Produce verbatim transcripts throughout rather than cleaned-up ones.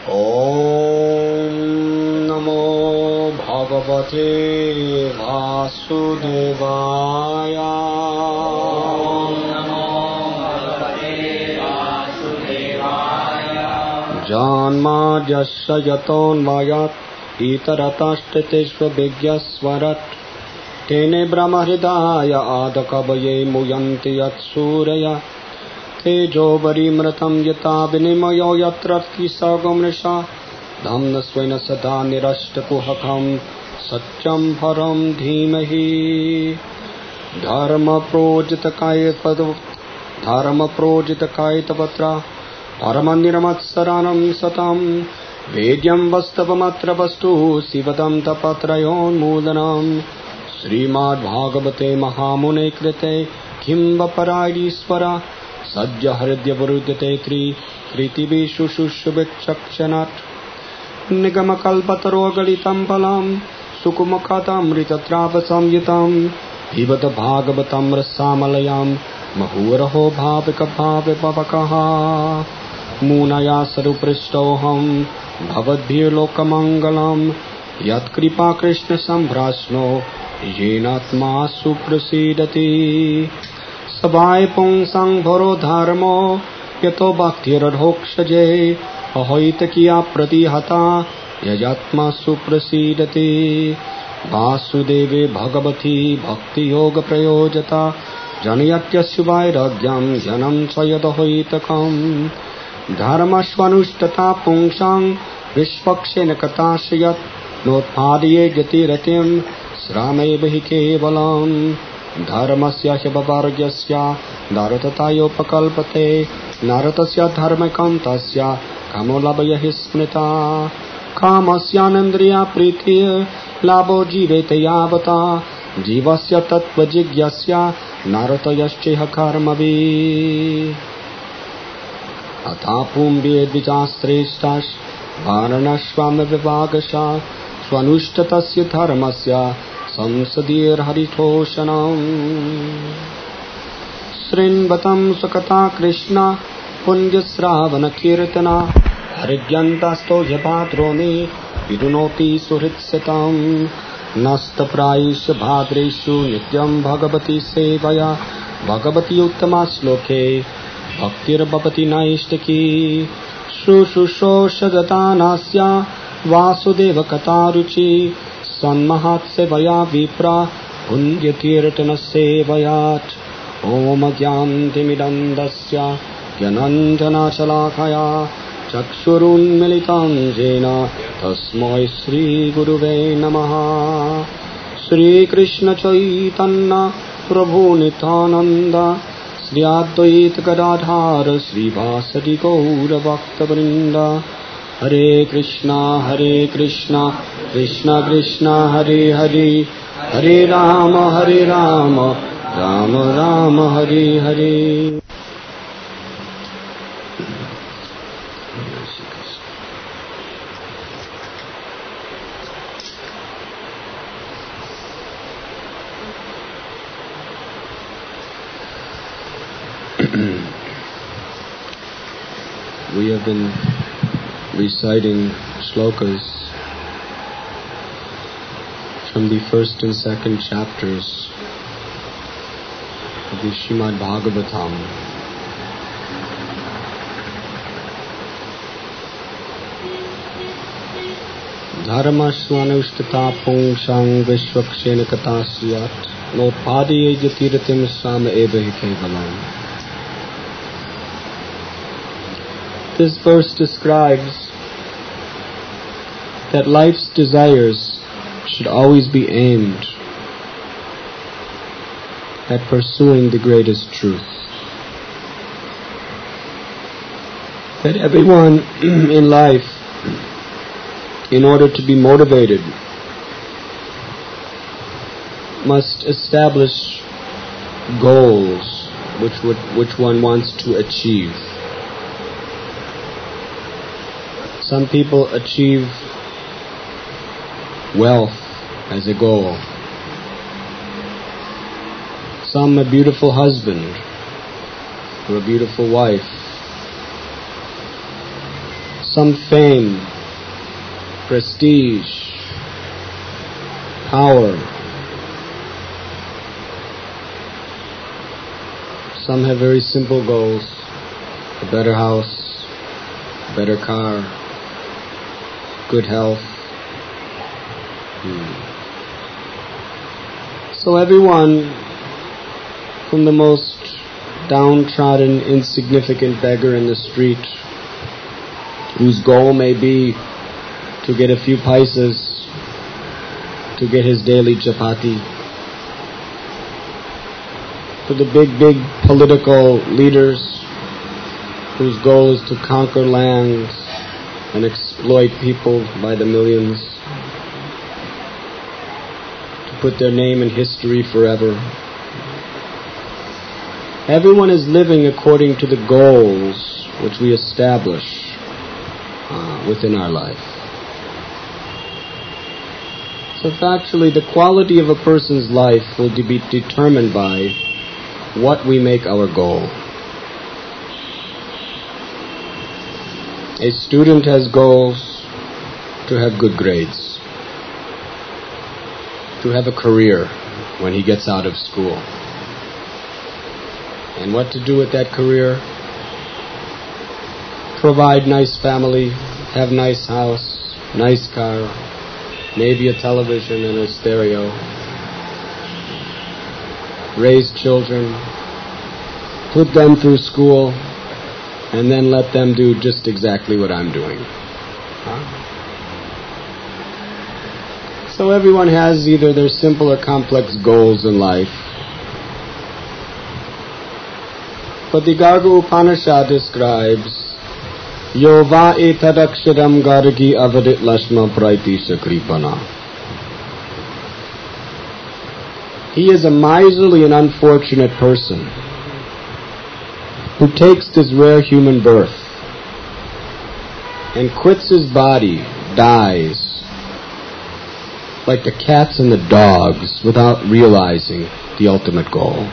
ॐ नमो भगवते वासुदेवाय। जन्माद्यस्य यतोऽन्वयात् इतरतश्चार्थेष्वभिज्ञस्वराट् तेने ब्रह्महृदाय आदिकवये मुह्यन्ति यत्सूरयः। तेजोवरिमृतं यथा विनिमयो यत्र सगमृषा धाम्ना स्वेन सदा निरस्तकुहकं सत्यं परं धीमहि। धर्मप्रोजितकायतपत्र परमनिर्मत्सरानं सतं वेद्यं वस्तवमत्र वस्तु शिवदं तपत्रयोन्मूलनं। श्रीमद्भागवते महामुने कृते किम्बपरायणीश्वर सद्य हृदयवरुध्यते त्रिकृतिविषु शुश्रूषुभिक्षक्षणात्। निगमकल्पतरोगलितं फलं सुकुमकथामृतद्रावसंयुतं पिबत भागवतं रसामलयं मुहुरहो भाविकभाविपवकः। मुनया सरुपृष्टोऽहं भवद्भिर्लोकमङ्गलं यत्कृपाकृष्णसम्भ्राष्णो येनात्मा सुप्रसीदति। सवाय पुंसां भरो धर्मो यतो भक्तिरधोक्षजे अहैतकिया प्रतिहता यजात्मा सुप्रसीदति। वासुदेवे भगवती भक्तियोग प्रयोजता जनयत्यस्य वैराग्यं जनं च यदहैतकम्। धर्मस्वनुष्ठता पुंसां विश्वक्षेण कथाशयत् नोत्पादये गतिरतिं श्रामेव हि केवलम्। धर्मस्य ह्यपवर्गस्य नरततायोपकल्पते नरतस्य धर्मकं तस्य कामोलभय हि स्मृता। कामस्यानेन्द्रिया प्रीतिः लाभो जीवेत यावता जीवस्य तत्त्वजिज्ञस्य नरतयश्चेह कर्मभिः। अथा पुंभे द्विजाश्रेष्ठाः वारणश्वामविभागशः स्वनुष्ठितस्य धर्मस्य संसदीर्हरितोषणम्। शृण्वतं सुकथा कृष्ण पुण्यश्रावणकीर्तना हरिद्यन्तस्तो ह्यभाद्रोणि विरुणोति सुहृत्सितं। नस्तप्रायेषु भाद्रेषु नित्यं भगवती सेवया भगवती उत्तमा श्लोके भक्तिर्भवति नैष्टिकी। शुश्रूषोषदतानास्य वासुदेवकथारुचि सन्महात्सेवया विप्रा पुण्यकीर्तनसेवयात्। ॐ ज्ञानतिमिरन्धस्य ज्ञानाञ्जनशलाकया चक्षुरुन्मीलितं येन तस्मै श्रीगुरुवे नमः। श्रीकृष्णचैतन्य प्रभु नित्यानन्द श्री अद्वैत गदाधर श्रीवासदि गौरभक्तवृन्द। हरे कृष्णा हरे कृष्णा कृष्णा कृष्णा हरे हरे हरे राम हरे Ram Ram Ram Hare Hare. We have been reciting shlokas from the first and second chapters of the Srimad Bhagavatam. Dharmasvanushtata pungsang vishwakshena katasyat notpadiye jatiratim sam eva hi kevalam. This verse describes that life's desires should always be aimed at pursuing the greatest truth. That everyone in life, in order to be motivated, must establish goals which would, which one wants to achieve. Some people achieve wealth as a goal. Some a beautiful husband or a beautiful wife. some fame, prestige, power. Some have very simple goals: a better house, a better car, good health. Hmm. So everyone, from the most downtrodden, insignificant beggar in the street, whose goal may be to get a few paisas, to get his daily chapati, to the big, big political leaders, whose goal is to conquer lands and exploit people by the millions, to put their name in history forever. Everyone is living according to the goals which we establish uh, within our life. So factually, the quality of a person's life will be determined by what we make our goal. A student has goals to have good grades, to have a career when he gets out of school. And what to do with that career? Provide nice family, have nice house, nice car, maybe a television and a stereo. Raise children, put them through school, and then let them do just exactly what I'm doing. Huh? So everyone has either their simple or complex goals in life. But the Garga Upanishad describes, Yova etadaksharam gargi avadit lashma praiti sakripana. He is a miserly and unfortunate person who takes this rare human birth and quits his body, dies, like the cats and the dogs, without realizing the ultimate goal.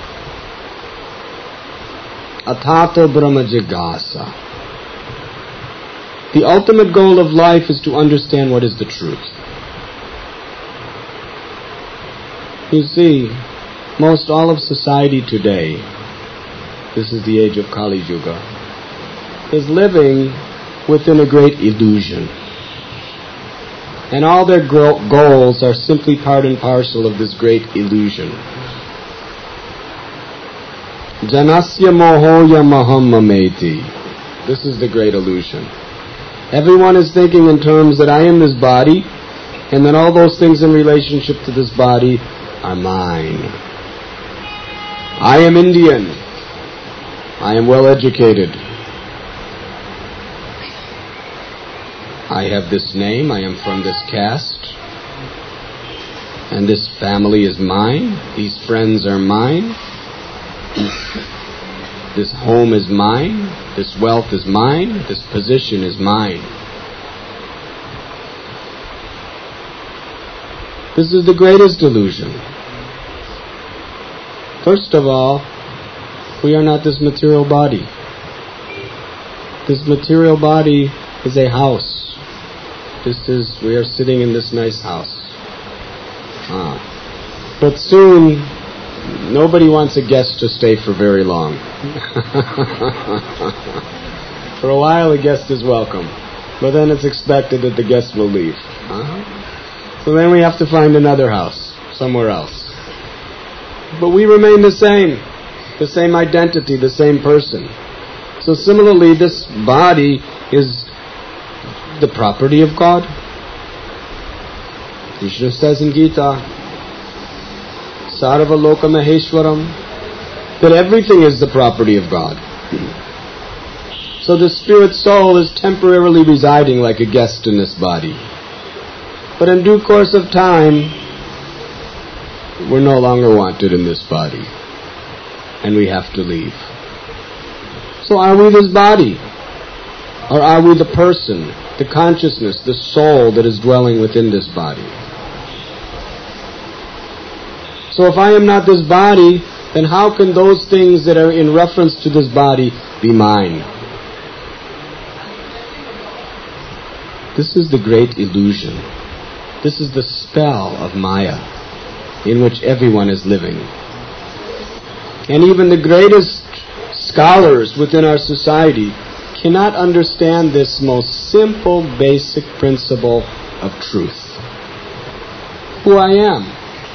Atato Brahma Jigyasa. The ultimate goal of life is to understand what is the truth. You see, most all of society today, this is the age of Kali Yuga, is living within a great illusion. And all their gro- goals are simply part and parcel of this great illusion. Janasya mohoya mahammameti. This is the great illusion. Everyone is thinking in terms that I am this body, and then all those things in relationship to this body are mine. I am Indian. I am well educated. I have this name. I am from this caste. And this family is mine. These friends are mine. This home is mine. This wealth is mine. This position is mine. This is the greatest illusion. First of all, we are not this material body. This material body is a house. This is, we are sitting in this nice house. Ah. But soon, nobody wants a guest to stay for very long. For a while, a guest is welcome. But then it's expected that the guest will leave. Uh-huh. So then we have to find another house, somewhere else. But we remain the same. The same identity, the same person. So similarly, this body is the property of God. Krishna says in Gita, Sarva Loka Maheshwaram, that everything is the property of God. So the spirit soul is temporarily residing like a guest in this body. But in due course of time, we're no longer wanted in this body. And we have to leave. So are we this body? Or are we the person, the consciousness, the soul that is dwelling within this body? So if I am not this body, then how can those things that are in reference to this body be mine? This is the great illusion. This is the spell of Maya in which everyone is living. And even the greatest scholars within our society cannot understand this most simple, basic principle of truth. Who I am.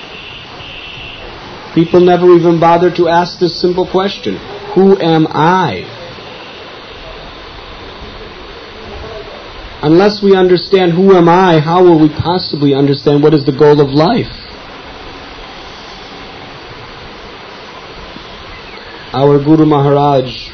People never even bother to ask this simple question. Who am I? Unless we understand who am I, how will we possibly understand what is the goal of life? Our Guru Maharaj,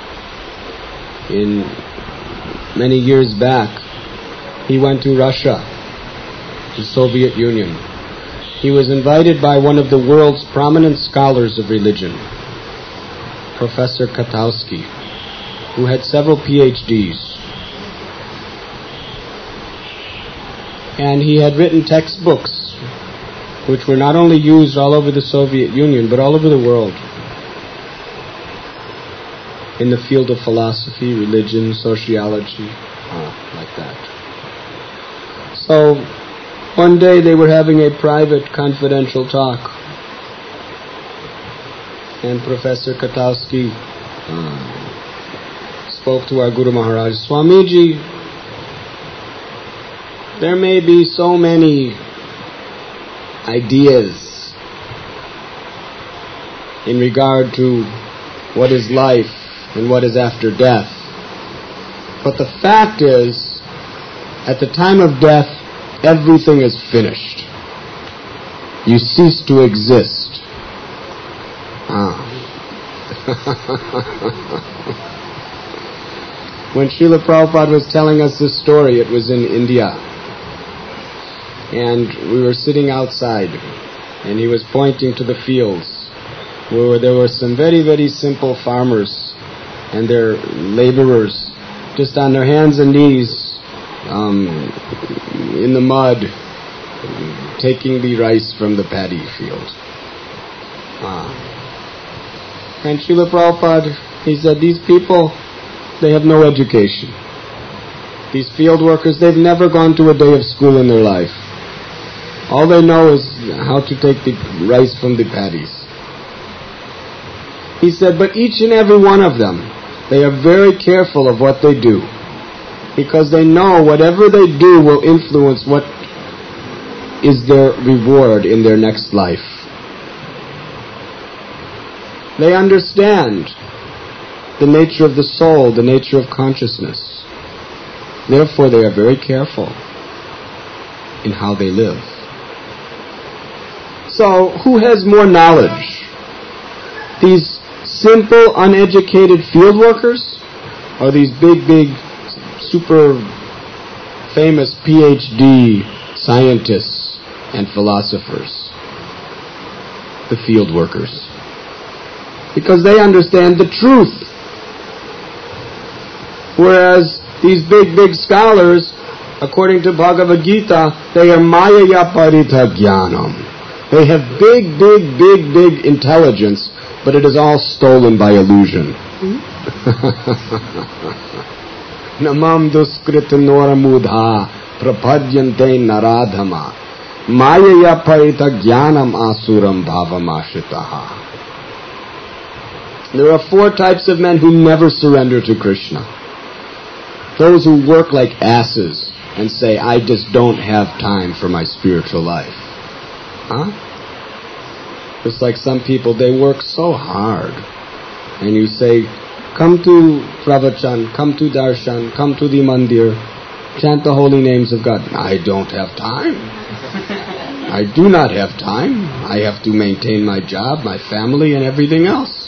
in many years back, he went to Russia, the Soviet Union. He was invited by one of the world's prominent scholars of religion, Professor Katowski, who had several P H Ds. And he had written textbooks which were not only used all over the Soviet Union, but all over the world, in the field of philosophy, religion, sociology, uh, like that. So, one day they were having a private, confidential talk, and Professor Katowski uh, spoke to our Guru Maharaj, Swamiji, there may be so many ideas in regard to what is life and what is after death. But the fact is, at the time of death, everything is finished. You cease to exist. Ah. When Srila Prabhupada was telling us this story, it was in India. And we were sitting outside, and he was pointing to the fields, where there were some very, very simple farmers and their laborers, just on their hands and knees, um, in the mud, taking the rice from the paddy field. Ah. And Srila Prabhupada, he said, these people, they have no education. These field workers, they've never gone to a day of school in their life. All they know is how to take the rice from the paddies. He said, but each and every one of them, they are very careful of what they do, because they know whatever they do will influence what is their reward in their next life. They understand the nature of the soul, the nature of consciousness. Therefore, they are very careful in how they live. So, who has more knowledge? These simple, uneducated field workers, or these big, big, super famous P H D scientists and philosophers? The field workers. Because they understand the truth. Whereas these big, big scholars, according to Bhagavad Gita, they are Mayaya Parita Jnanam. They have big, big, big, big intelligence, but it is all stolen by illusion. Namam duskrita noramudha prapadyante naradhama Mayaya Parita Jnanam asuram bhavamashitaha. There are four types of men who never surrender to Krishna. Those who work like asses and say, I just don't have time for my spiritual life. Huh? It's like some people, they work so hard. And you say, come to Pravachan, come to Darshan, come to the Mandir, chant the holy names of God. I don't have time. I do not have time. I have to maintain my job, my family, and everything else.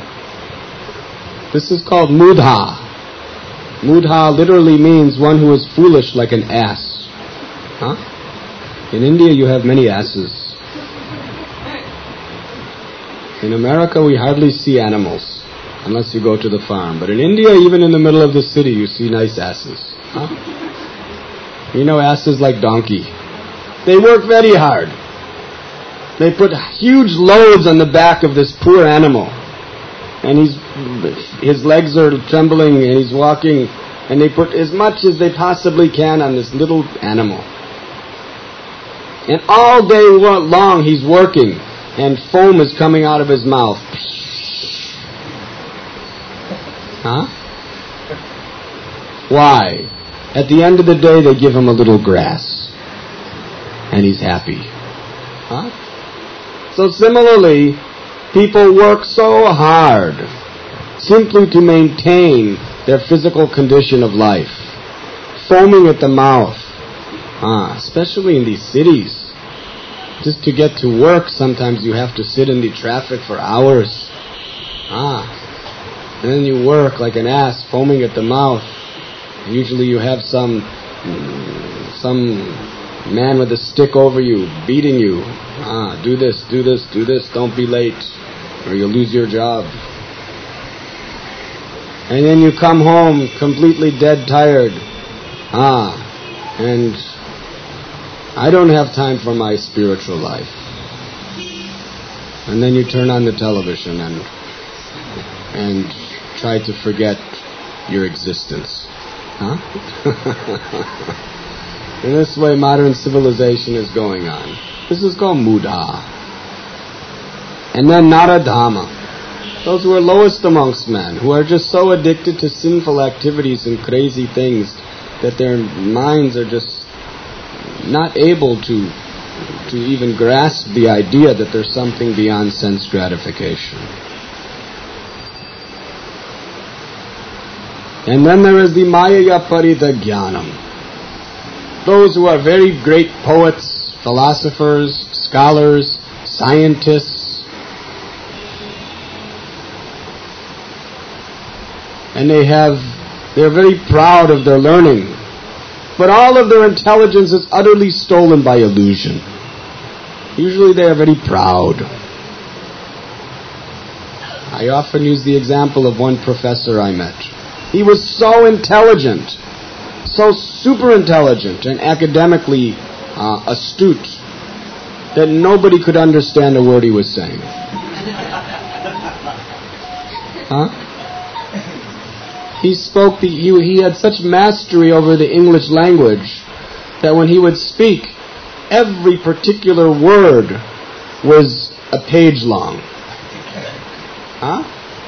This is called mudha. Mudha literally means one who is foolish like an ass. Huh? In India you have many asses. In America we hardly see animals, unless you go to the farm. But in India, even in the middle of the city, you see nice asses. Huh? You know asses like donkey. They work very hard. They put huge loads on the back of this poor animal. And he's, his legs are trembling and he's walking And they put as much as they possibly can on this little animal. And all day long he's working, and foam is coming out of his mouth. Huh? Why? At the end of the day, they give him a little grass, and he's happy. Huh? So similarly, people work so hard simply to maintain their physical condition of life, foaming at the mouth. Ah, especially in these cities. Just to get to work, sometimes you have to sit in the traffic for hours. Ah, and then you work like an ass, foaming at the mouth. And usually you have some some man with a stick over you, beating you. Ah, do this, do this, do this, don't be late, or you'll lose your job. And then you come home completely dead tired. Ah, and I don't have time for my spiritual life. And then you turn on the television and and try to forget your existence. Huh? In this way, modern civilization is going on. This is called Muddha. And then Naradhama. Those who are lowest amongst men, who are just so addicted to sinful activities and crazy things that their minds are just not able to to even grasp the idea that there's something beyond sense gratification. And then there is the Mayaya Paridagyanam. Those who are very great poets, philosophers, scholars, scientists, and they have, they're very proud of their learning. But all of their intelligence is utterly stolen by illusion. Usually they are very proud. I often use the example of one professor I met. He was so intelligent, so super intelligent and academically uh, astute that nobody could understand a word he was saying. Huh? He spoke, the, he, he had such mastery over the English language that when he would speak, every particular word was a page long. Huh?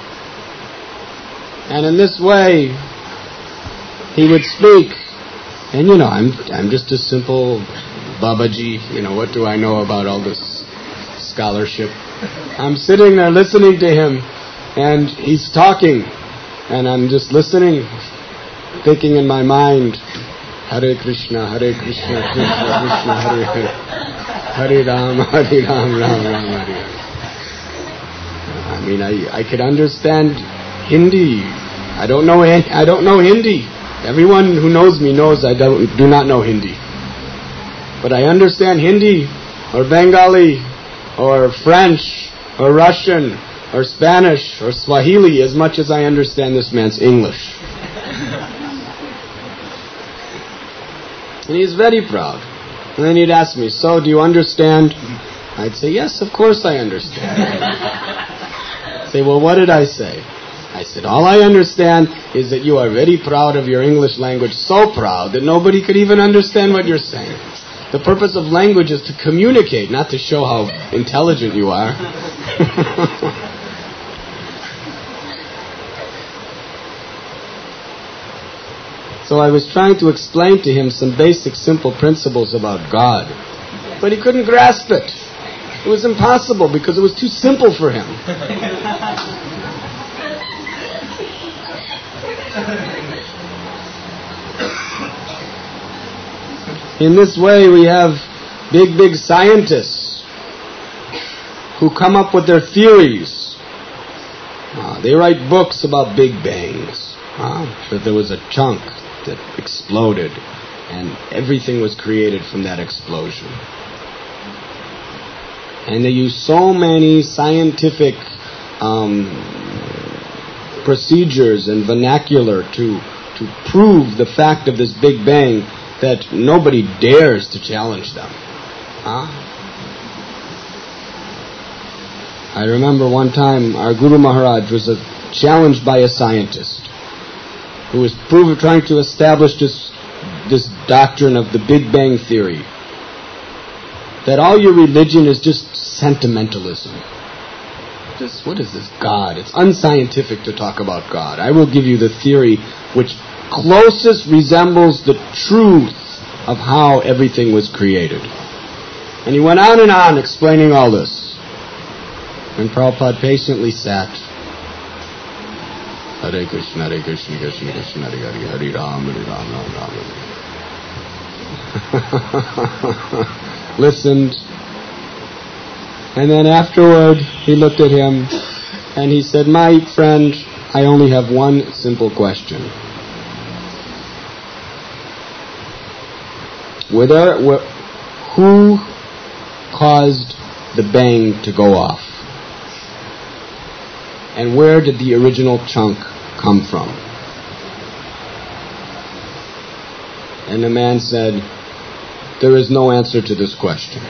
And in this way, he would speak, and you know, I'm I'm just a simple Babaji, you know, what do I know about all this scholarship? I'm sitting there listening to him, and he's talking, and I'm just listening, thinking in my mind, Hare Krishna, Hare Krishna, Krishna Krishna, Hare Hare, Hare Ram, Hare Ram, Ram Ram, Hare Hare. I mean, I I could understand Hindi. I don't know I don't know Hindi. Everyone who knows me knows I don't do not know Hindi. But I understand Hindi or Bengali or French or Russian or Spanish or Swahili as much as I understand this man's English. And he's very proud. And then he'd ask me, so do you understand? I'd say, yes, of course I understand. I'd say, well, what did I say? I said, all I understand is that you are very proud of your English language, so proud that nobody could even understand what you're saying. The purpose of language is to communicate, not to show how intelligent you are. So I was trying to explain to him some basic, simple principles about God. But he couldn't grasp it. It was impossible because it was too simple for him. In this way, we have big, big scientists who come up with their theories. Uh, they write books about Big Bangs. Uh, that there was a chunk that exploded and everything was created from that explosion. And they use so many scientific um, procedures and vernacular to to prove the fact of this Big Bang that nobody dares to challenge them. Huh? I remember one time our Guru Maharaj was uh, challenged by a scientist. who was prove, trying to establish this, this doctrine of the Big Bang Theory, that all your religion is just sentimentalism. This, what is this God? It's unscientific to talk about God. I will give you the theory which closest resembles the truth of how everything was created. And he went on and on explaining all this. And Prabhupada patiently sat. Hare Krishna, Hare Krishna, Krishna Krishna, Hare Hare, Hare Ram, Hare Ram, Ram Ram, Hare. Listened. And then afterward, he looked at him and he said, "My friend, I only have one simple question. Were there, were, who caused the bang to go off? And where did the original chunk come from?" And the man said, "There is no answer to this question."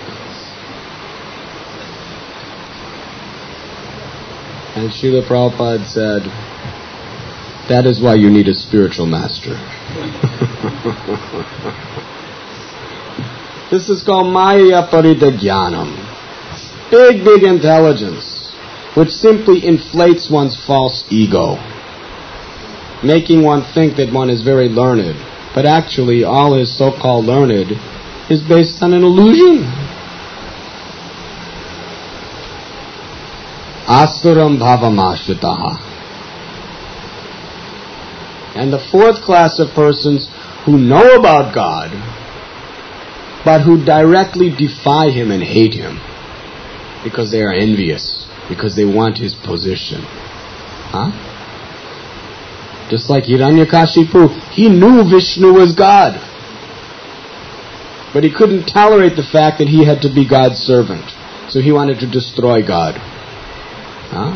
And Srila Prabhupada said, "That is why you need a spiritual master." This is called Maya Parita Jnanam. Big, big intelligence, which simply inflates one's false ego, making one think that one is very learned, but actually all his so-called learned is based on an illusion. Asuram bhavamashitaha. And the fourth class of persons who know about God, but who directly defy Him and hate Him because they are envious, because they want His position. Huh? Just like Hiranyakashipu, he knew Vishnu was God, but he couldn't tolerate the fact that he had to be God's servant, so he wanted to destroy God. Huh?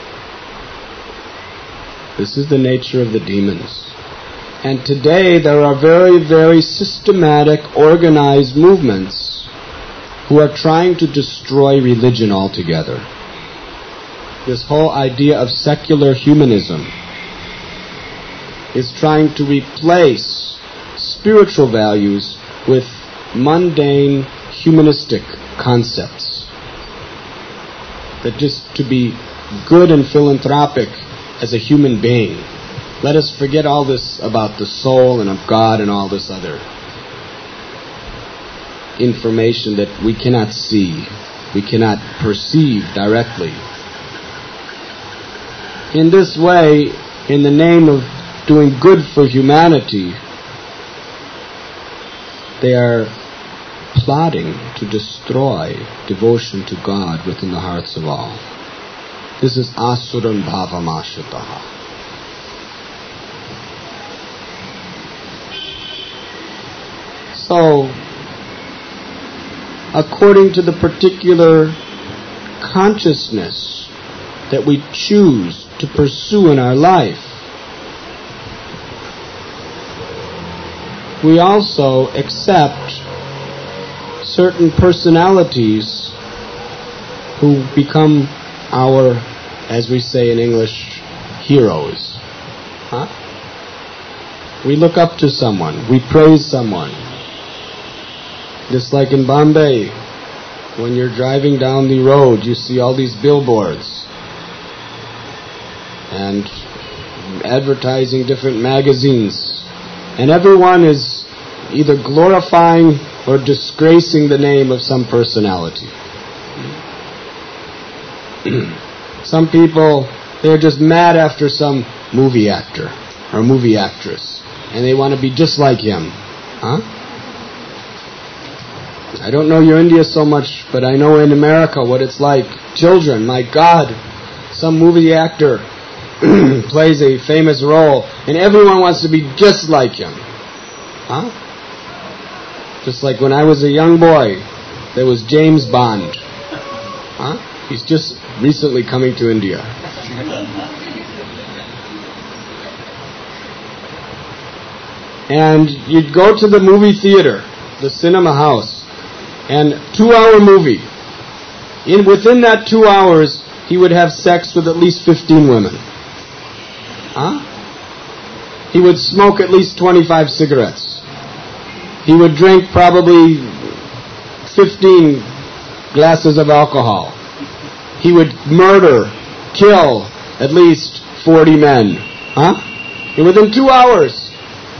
This is the nature of the demons. And today there are very, very systematic, organized movements who are trying to destroy religion altogether. This whole idea of secular humanism is trying to replace spiritual values with mundane, humanistic concepts. That just to be good and philanthropic as a human being, let us forget all this about the soul and of God and all this other information that we cannot see, we cannot perceive directly. In this way, in the name of doing good for humanity, they are plotting to destroy devotion to God within the hearts of all. This is asuram bhavamashitaha. So, according to the particular consciousness that we choose to pursue in our life, we also accept certain personalities who become our, as we say in English, heroes. Huh? We look up to someone, we praise someone. Just like in Bombay, when you're driving down the road, you see all these billboards and advertising different magazines. And everyone is either glorifying or disgracing the name of some personality. Some people, they're just mad after some movie actor or movie actress, and they want to be just like him. Huh? I don't know your India so much, but I know in America what it's like. Children, my God, some movie actor plays a famous role, and everyone wants to be just like him. Huh? Just like when I was a young boy, there was James Bond. Huh? He's just recently coming to India. And you'd go to the movie theater, the cinema house, and two-hour movie. In within that two hours, he would have sex with at least fifteen women. Huh? he would smoke at least twenty-five cigarettes. He would drink probably fifteen glasses of alcohol. He would murder, kill at least forty men. Huh? And within two hours.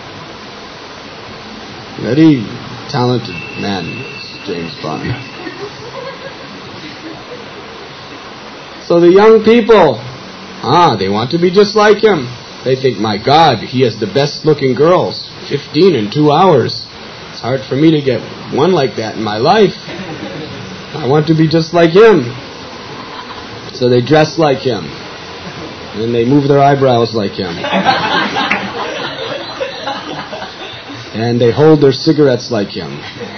Very talented man, James Bond. So the young people, ah, they want to be just like him. They think, my God, he has the best looking girls. Fifteen in two hours. It's hard for me to get one like that in my life. I want to be just like him. So they dress like him. And they move their eyebrows like him. And they hold their cigarettes like him.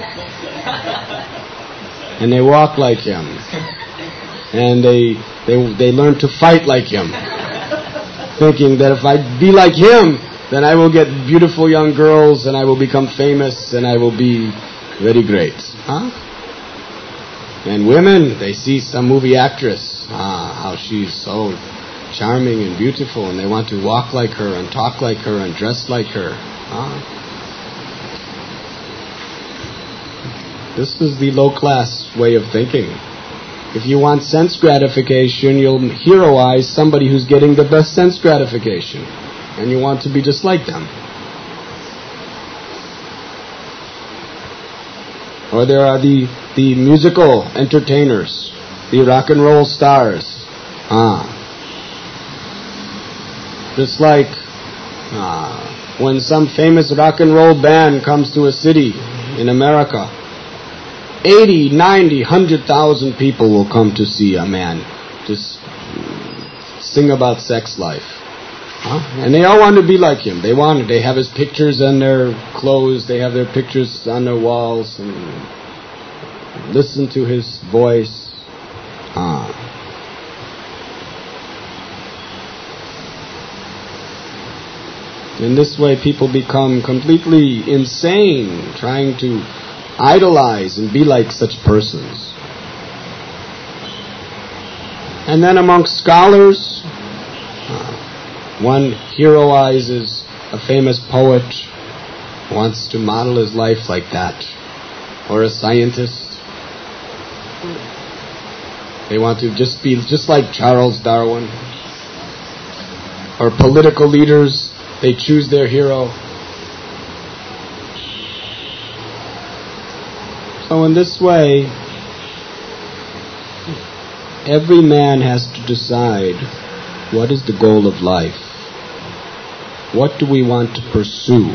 And they walk like him. And they they they learn to fight like him. Thinking that if I be like him, then I will get beautiful young girls and I will become famous and I will be very great. Huh? And women, they see some movie actress, ah, how she's so charming and beautiful, and they want to walk like her and talk like her and dress like her. Ah. This is the low-class way of thinking. If you want sense gratification, you'll heroize somebody who's getting the best sense gratification. And you want to be just like them. Or there are the, the musical entertainers, the rock and roll stars. Ah. Just like ah, when some famous rock and roll band comes to a city in America, eighty, ninety, one hundred thousand people will come to see a man just sing about sex life. Huh? And they all want to be like him. They want. They have his pictures on their clothes. They have their pictures on their walls, and listen to his voice. Ah. In this way, people become completely insane, trying to idolize and be like such persons. And then amongst scholars, uh, one heroizes a famous poet, wants to model his life like that. Or a scientist. They want to just be just like Charles Darwin. Or political leaders, they choose their hero. So in this way, every man has to decide what is the goal of life. What do we want to pursue?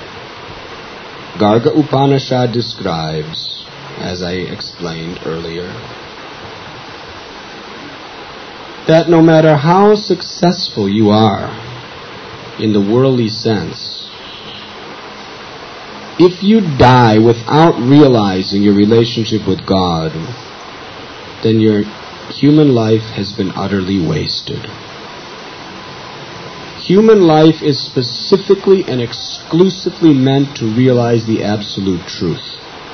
Garga Upanishad describes, as I explained earlier, that no matter how successful you are in the worldly sense, if you die without realizing your relationship with God, then your human life has been utterly wasted. Human life is specifically and exclusively meant to realize the absolute truth.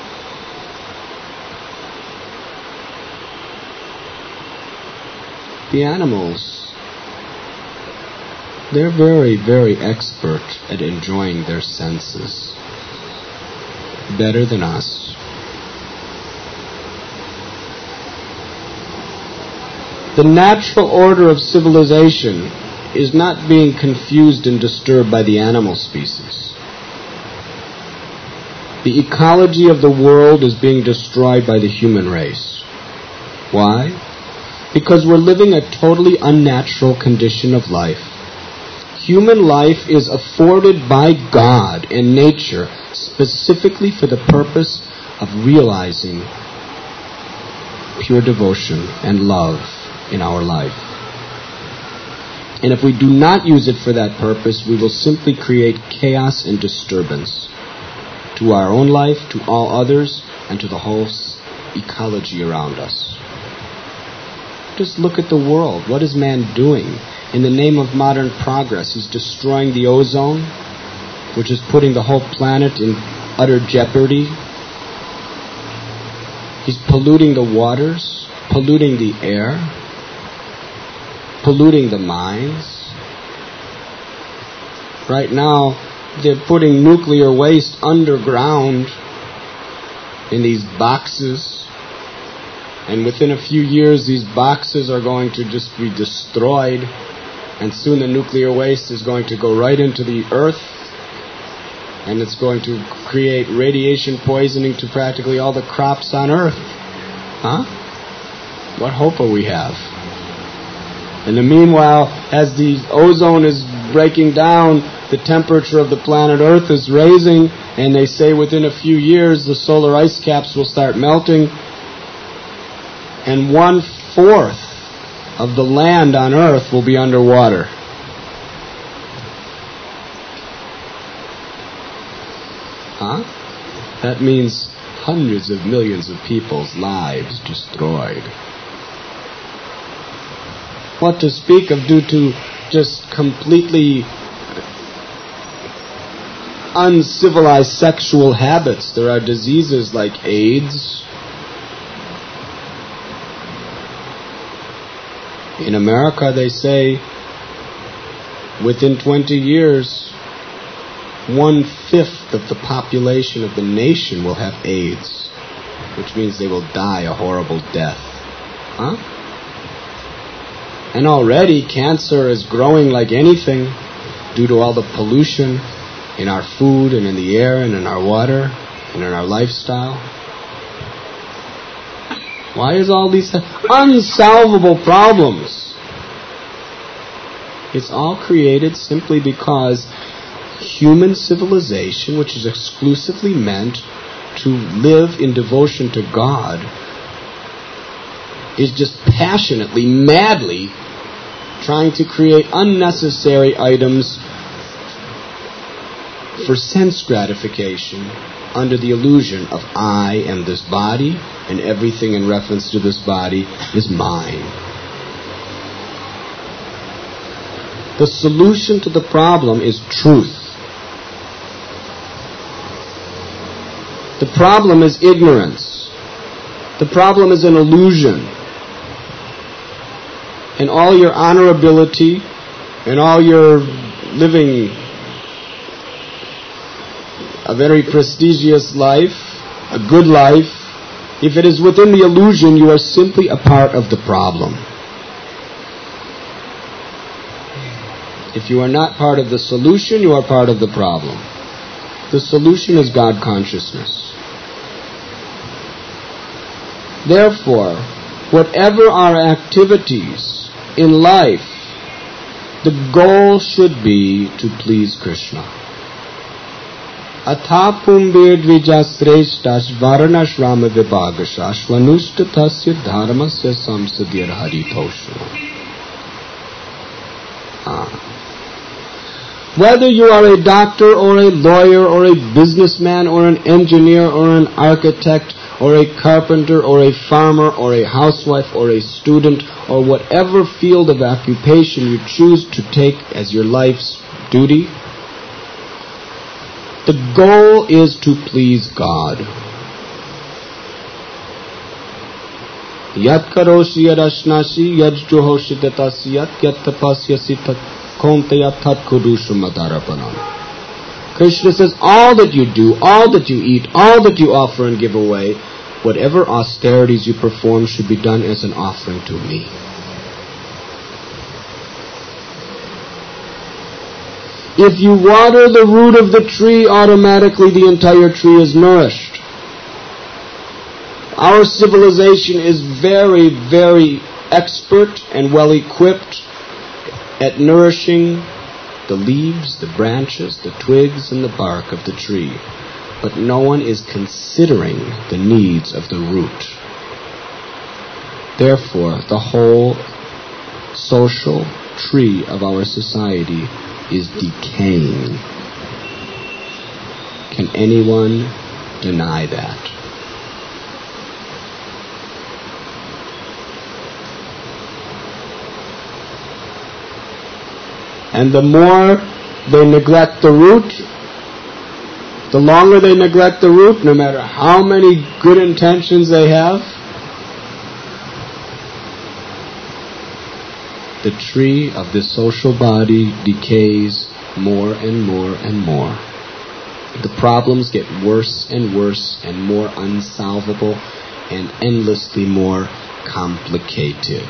The animals, they're very, very expert at enjoying their senses. Better than us. The natural order of civilization is not being confused and disturbed by the animal species. The ecology of the world is being destroyed by the human race. Why? Because we're living a totally unnatural condition of life. Human life is afforded by God and nature specifically for the purpose of realizing pure devotion and love in our life. And if we do not use it for that purpose, we will simply create chaos and disturbance to our own life, to all others, and to the whole ecology around us. Just look at the world. What is man doing? In the name of modern progress, he's destroying the ozone, which is putting the whole planet in utter jeopardy. He's polluting the waters, polluting the air, polluting the minds. Right now, they're putting nuclear waste underground in these boxes. And within a few years, these boxes are going to just be destroyed. And soon the nuclear waste is going to go right into the earth. And it's going to create radiation poisoning to practically all the crops on earth. Huh? What hope will we have? In the meanwhile, as the ozone is breaking down, the temperature of the planet Earth is raising, and they say within a few years the solar ice caps will start melting, and one-fourth of the land on Earth will be underwater. Huh? That means hundreds of millions of people's lives destroyed. What to speak of due to just completely uncivilized sexual habits. There are diseases like AIDS. In America, they say within twenty years, one-fifth of the population of the nation will have AIDS, which means they will die a horrible death. Huh? And already cancer is growing like anything due to all the pollution in our food and in the air and in our water and in our lifestyle. Why is all these unsolvable problems? It's all created simply because human civilization, which is exclusively meant to live in devotion to God, is just passionately, madly trying to create unnecessary items for sense gratification under the illusion of I am this body and everything in reference to this body is mine. The solution to the problem is truth. The problem is ignorance. The problem is an illusion. And all your honorability and all your living a very prestigious life, a good life, if it is within the illusion, you are simply a part of the problem. If you are not part of the solution, you are part of the problem. The solution is God consciousness. Therefore, whatever our activities in life, the goal should be to please Krishna. Athapumbir dvijasreshtas varanashrama vibhagasha svanushtatasya dharmasya samsadir haritosha. Whether you are a doctor or a lawyer or a businessman or an engineer or an architect or a carpenter or a farmer or a housewife or a student or whatever field of occupation you choose to take as your life's duty, the goal is to please God. Yat karoshi yadashnashi yad juhoshi tatasi yat tapasya tat kontaya tat kudushu madarapanam. Krishna says, all that you do, all that you eat, all that you offer and give away, whatever austerities you perform should be done as an offering to me. If you water the root of the tree, automatically the entire tree is nourished. Our civilization is very, very expert and well equipped at nourishing the leaves, the branches, the twigs, and the bark of the tree. But no one is considering the needs of the root. Therefore, the whole social tree of our society is decaying. Can anyone deny that? And the more they neglect the root, the longer they neglect the root, no matter how many good intentions they have, the tree of this social body decays more and more and more. The problems get worse and worse and more unsolvable and endlessly more complicated.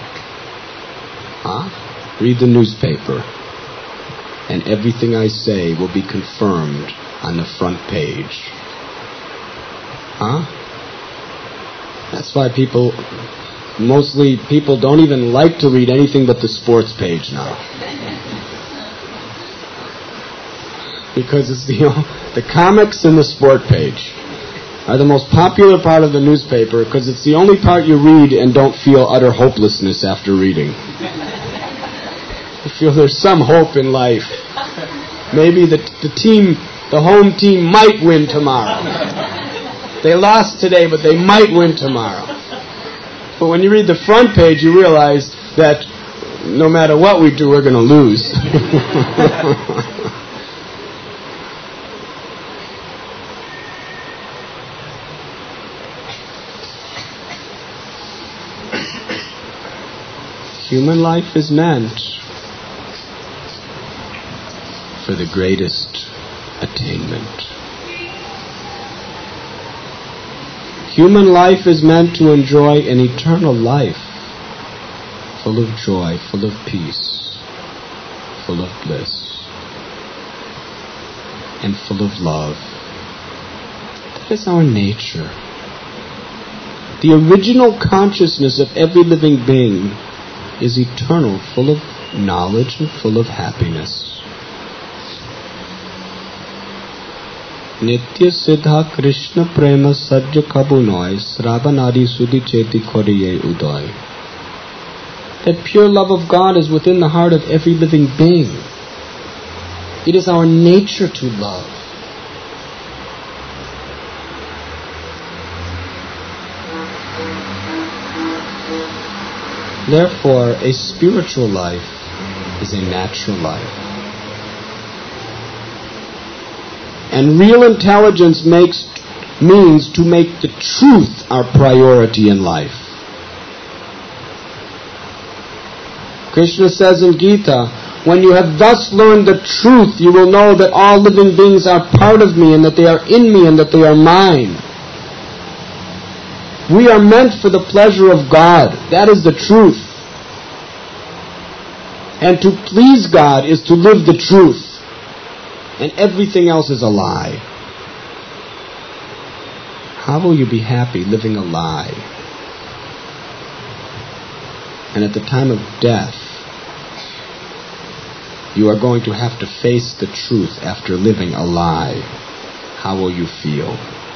Huh? Read the newspaper, and everything I say will be confirmed on the front page. Huh? That's why people, mostly people don't even like to read anything but the sports page now. Because it's the the comics and the sport page are the most popular part of the newspaper because it's the only part you read and don't feel utter hopelessness after reading. You feel there's some hope in life. Maybe the the team, the home team might win tomorrow. They lost today, but they might win tomorrow. But when you read the front page, you realize that no matter what we do, we're going to lose. Human life is meant for the greatest attainment. Human life is meant to enjoy an eternal life, full of joy, full of peace, full of bliss, and full of love. That is our nature. The original consciousness of every living being is eternal, full of knowledge and full of happiness. Nitya siddha Krishna prema sajja kabu noy sravanadi sudhi cheti koriye udoy. That pure love of God is within the heart of every living being. It is our nature to love. Therefore, a spiritual life is a natural life. And real intelligence makes means to make the truth our priority in life. Krishna says in Gita, when you have thus learned the truth, you will know that all living beings are part of me and that they are in me and that they are mine. We are meant for the pleasure of God. That is the truth. And to please God is to live the truth. And everything else is a lie. How will you be happy living a lie? And at the time of death, you are going to have to face the truth after living a lie. How will you feel?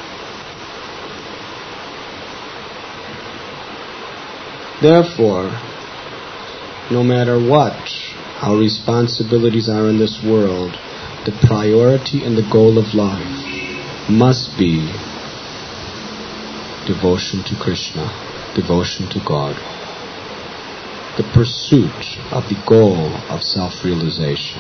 Therefore, no matter what our responsibilities are in this world, the priority and the goal of life must be devotion to Krishna, devotion to God, the pursuit of the goal of self-realization.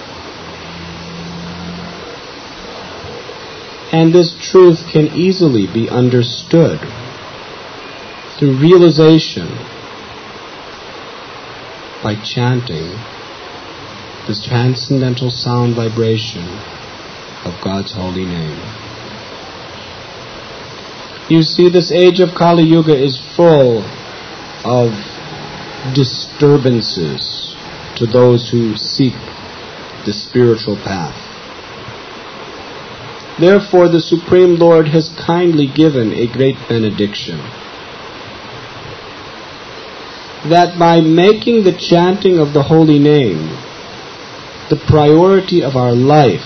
And this truth can easily be understood through realization by chanting this transcendental sound vibration of God's holy name. You see, this age of Kali Yuga is full of disturbances to those who seek the spiritual path. Therefore, the Supreme Lord has kindly given a great benediction that by making the chanting of the holy name the priority of our life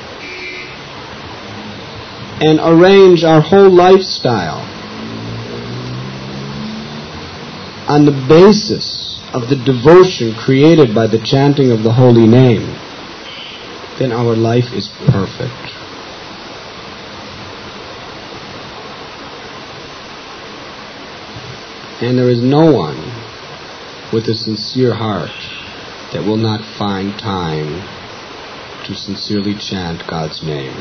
and arrange our whole lifestyle on the basis of the devotion created by the chanting of the holy name, then our life is perfect. And there is no one with a sincere heart that will not find time to sincerely chant God's name.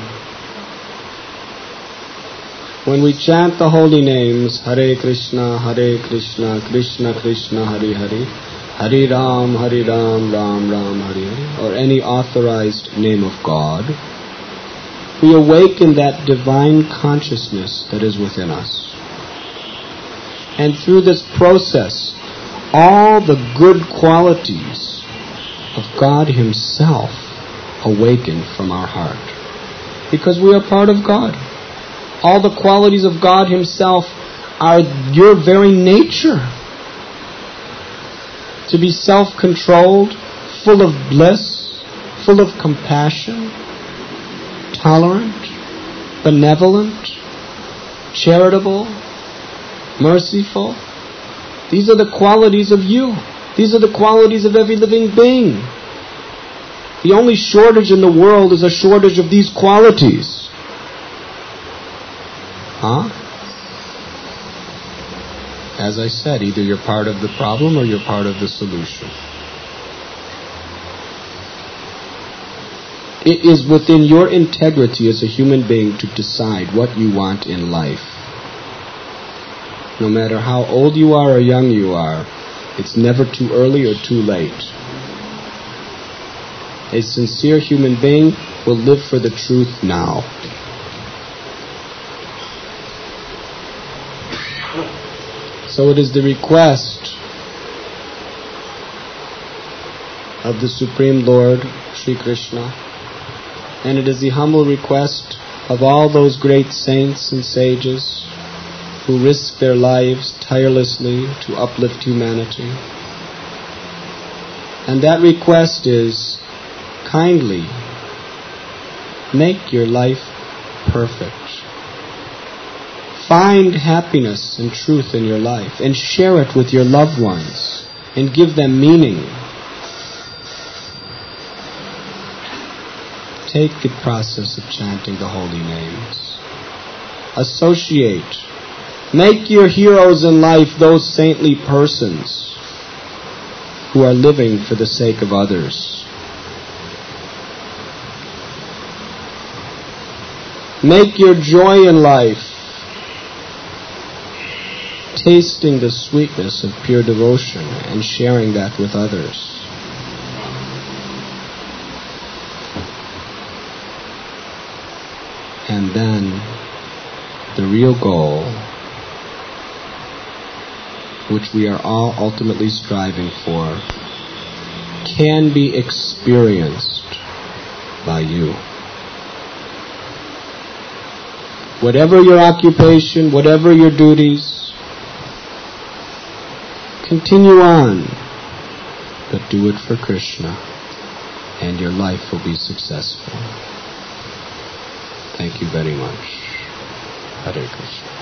When we chant the holy names, Hare Krishna, Hare Krishna, Krishna Krishna, Hare Hare, Hari Ram, Hari Ram, Ram Ram, Hari Hari, or any authorized name of God, we awaken that divine consciousness that is within us. And through this process, all the good qualities of God Himself awaken from our heart. Because we are part of God. All the qualities of God Himself are your very nature. To be self-controlled, full of bliss, full of compassion, tolerant, benevolent, charitable, merciful. These are the qualities of you. These are the qualities of every living being. The only shortage in the world is a shortage of these qualities. Huh? As I said, either you're part of the problem or you're part of the solution. It is within your integrity as a human being to decide what you want in life. No matter how old you are or young you are, it's never too early or too late. A sincere human being will live for the truth now. So it is the request of the Supreme Lord, Sri Krishna, and it is the humble request of all those great saints and sages who risk their lives tirelessly to uplift humanity. And that request is, kindly make your life perfect. Find happiness and truth in your life and share it with your loved ones and give them meaning. Take the process of chanting the holy names. Associate. Make your heroes in life those saintly persons who are living for the sake of others. Make your joy in life tasting the sweetness of pure devotion and sharing that with others. And then the real goal, which we are all ultimately striving for, can be experienced by you. Whatever your occupation, whatever your duties, continue on, but do it for Krishna, and your life will be successful. Thank you very much. Hare Krishna.